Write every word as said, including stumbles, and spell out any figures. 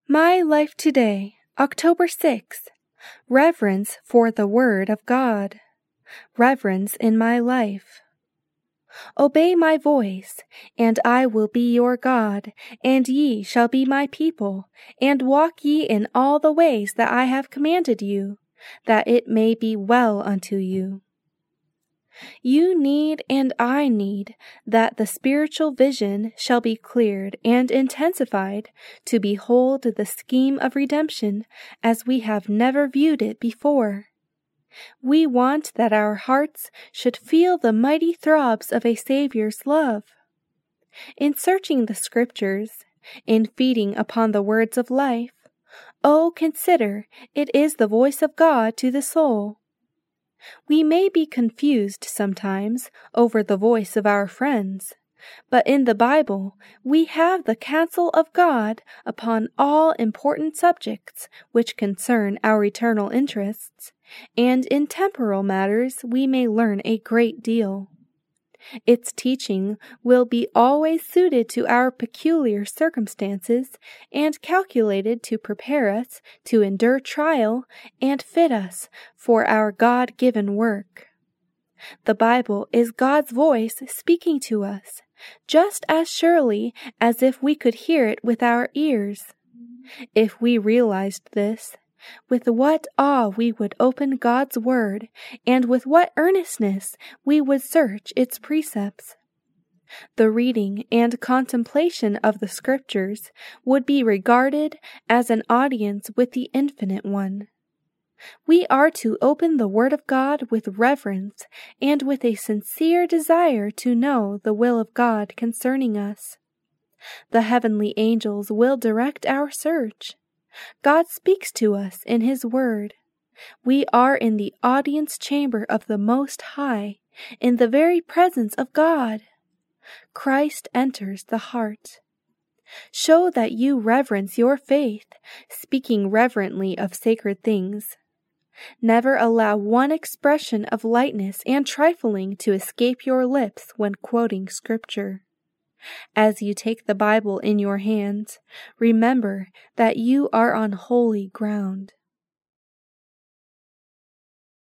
My Life Today, October sixth. Reverence for the Word of God. Reverence in my life. Obey my voice, and I will be your God, and ye shall be my people, and walk ye in all the ways that I have commanded you, that it may be well unto you. You need and I need that the spiritual vision shall be cleared and intensified to behold the scheme of redemption as we have never viewed it before. We want that our hearts should feel the mighty throbs of a Savior's love. In searching the Scriptures, in feeding upon the words of life, oh, consider, it is the voice of God to the soul. We may be confused sometimes over the voice of our friends, but in the Bible we have the counsel of God upon all important subjects which concern our eternal interests, and in temporal matters we may learn a great deal. Its teaching will be always suited to our peculiar circumstances and calculated to prepare us to endure trial and fit us for our God-given work. The Bible is God's voice speaking to us, just as surely as if we could hear it with our ears. If we realized this, with what awe we would open God's Word, and with what earnestness we would search its precepts. The reading and contemplation of the Scriptures would be regarded as an audience with the Infinite One. We are to open the Word of God with reverence and with a sincere desire to know the will of God concerning us. The heavenly angels will direct our search. God speaks to us in His Word. We are in the audience chamber of the Most High, in the very presence of God. Christ enters the heart. Show that you reverence your faith, speaking reverently of sacred things. Never allow one expression of lightness and trifling to escape your lips when quoting Scripture. As you take the Bible in your hands, remember that you are on holy ground.